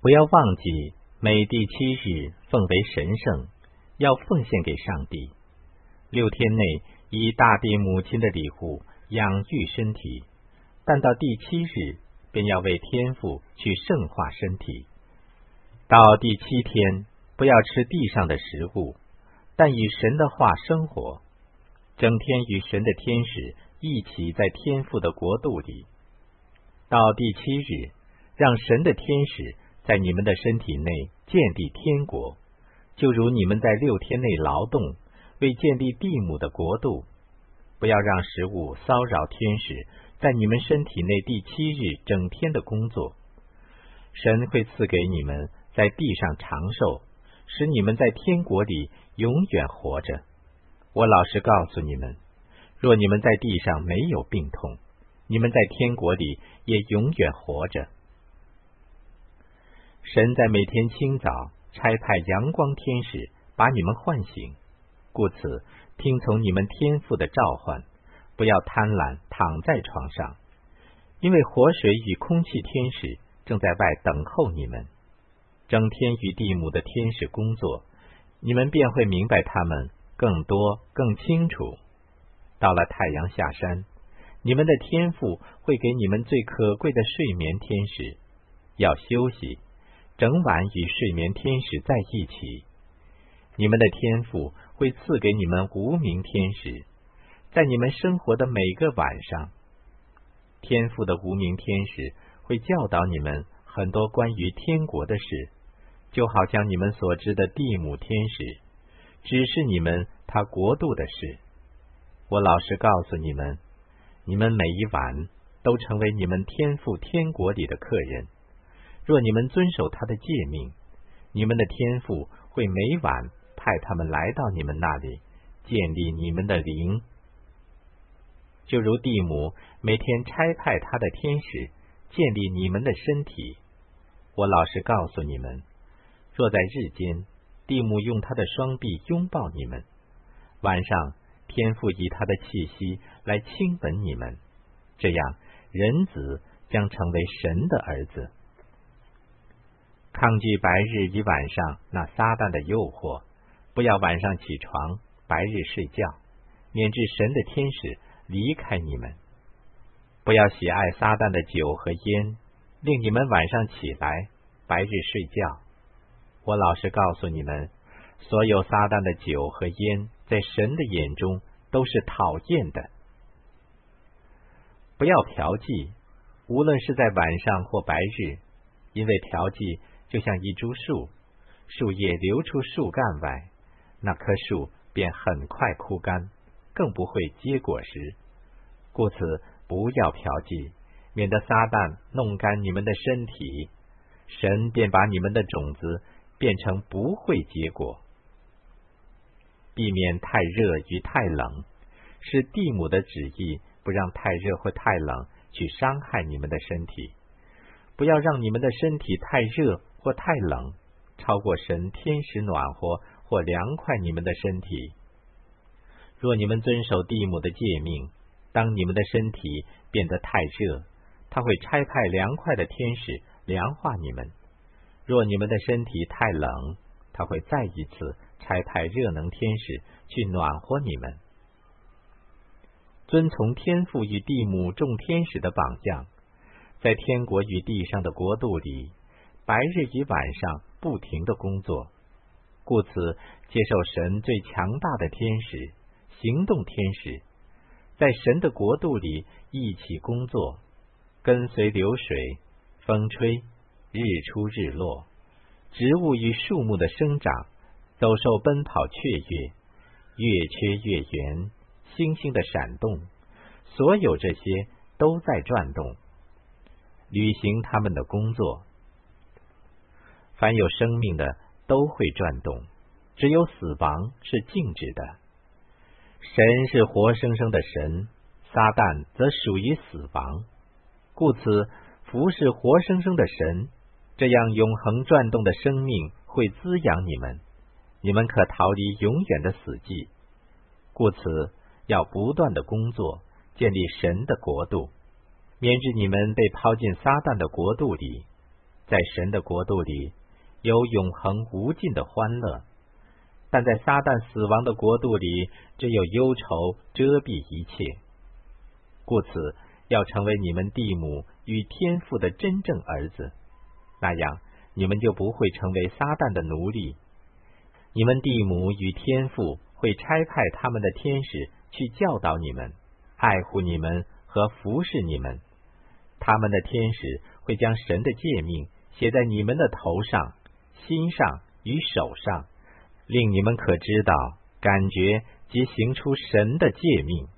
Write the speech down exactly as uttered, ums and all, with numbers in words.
不要忘记每第七日奉为神圣，要奉献给上帝。六天内以大地母亲的礼物养育身体，但到第七日便要为天父去圣化身体。到第七天不要吃地上的食物，但以神的话生活，整天与神的天使一起在天父的国度里。到第七日，让神的天使在你们的身体内建立天国，就如你们在六天内劳动，为建立地母的国度。不要让食物骚扰天使在你们身体内第七日整天的工作。神会赐给你们在地上长寿，使你们在天国里永远活着。我老实告诉你们，若你们在地上没有病痛，你们在天国里也永远活着。神在每天清早差派阳光天使把你们唤醒，故此听从你们天父的召唤，不要贪婪躺在床上，因为活水与空气天使正在外等候你们。整天与地母的天使工作，你们便会明白他们更多更清楚。到了太阳下山，你们的天父会给你们最可贵的睡眠天使，要休息，整晚与睡眠天使在一起。你们的天父会赐给你们无名天使，在你们生活的每个晚上，天父的无名天使会教导你们很多关于天国的事，就好像你们所知的地母天使指示你们他国度的事。我老实告诉你们，你们每一晚都成为你们天父天国里的客人。若你们遵守他的诫命，你们的天父会每晚派他们来到你们那里，建立你们的灵，就如地母每天差派他的天使建立你们的身体。我老实告诉你们，若在日间，地母用他的双臂拥抱你们，晚上天父以他的气息来亲吻你们，这样人子将成为神的儿子。抗拒白日与晚上那撒旦的诱惑，不要晚上起床，白日睡觉，免致神的天使离开你们。不要喜爱撒旦的酒和烟，令你们晚上起来，白日睡觉。我老实告诉你们，所有撒旦的酒和烟在神的眼中都是讨厌的。不要嫖妓，无论是在晚上或白日，因为嫖妓就像一株树，树叶流出树干外，那棵树便很快枯干，更不会结果实。故此不要嫖妓，免得撒旦弄干你们的身体，神便把你们的种子变成不会结果。避免太热与太冷，是地母的旨意，不让太热或太冷去伤害你们的身体。不要让你们的身体太热或太冷，超过神天使暖和或凉快你们的身体。若你们遵守地母的诫命，当你们的身体变得太热，他会差派凉快的天使凉化你们；若你们的身体太冷，他会再一次差派热能天使去暖和你们。遵从天父与地母众天使的榜样，在天国与地上的国度里，白日与晚上不停的工作，故此接受神最强大的天使，行动天使，在神的国度里一起工作，跟随流水、风吹、日出日落，植物与树木的生长，走兽奔跑雀跃，月缺月圆，星星的闪动，所有这些都在转动，履行他们的工作。凡有生命的都会转动，只有死亡是静止的。神是活生生的神，撒旦则属于死亡。故此服侍活生生的神，这样永恒转动的生命会滋养你们，你们可逃离永远的死寂。故此要不断的工作，建立神的国度，免致你们被抛进撒旦的国度里。 在神的国度里有永恒无尽的欢乐，但在撒旦死亡的国度里，只有忧愁遮蔽一切。故此，要成为你们地母与天父的真正儿子，那样你们就不会成为撒旦的奴隶。你们地母与天父会差派他们的天使去教导你们，爱护你们和服侍你们。他们的天使会将神的诫命写在你们的头上、心上与手上，令你们可知道、感觉及行出神的诫命。